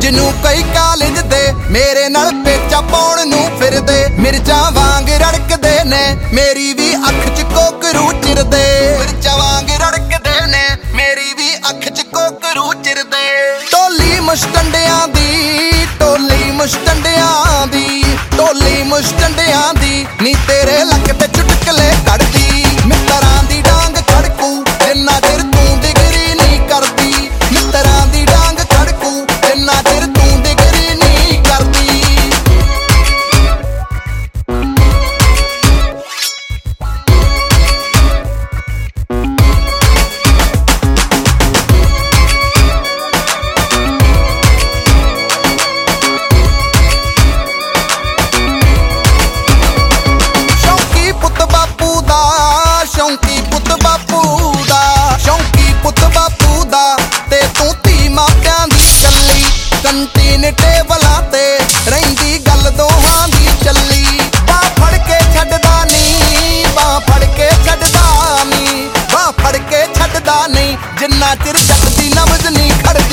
जिन्नू कई कॉलेज दे मेरे नाल पेचा पाउण नूं फिरदे, मिर्चां वांग रड़कदे ने मेरी भी अख च कोकरू चिरदे, मिर्चां वांग रड़कदे ने मेरी भी अख च कोकरू चिरदे। टोली मुश्टंडियां दी, टोली मुश्टंडियां दी, टोली मुश्टंडियां दी नी तेरे लक ते चुटकले कड़दी, मित्तरां दी डांग खड़कू जिन्ना चिर तूं डिगरी नहीं करदी, मित्तरां दी डांग खड़कू जिन्ना चिर तूं डिगरी नहीं करदी। शौकी पुत बापू दा, शौकी पुत बापू दा, शौकी पुत बापू दा ते तू धी मापियां दी कल्ली, कंटीन टेबलां ते रहिंदी गल दोहां दी चली। बाह फड़ के छड्डदा नहीं, बाह फड़ के छड्डदा नहीं, बाह फड़ के छड्डदा नहीं जिन्ना चिर जट दी नबज नहीं खड़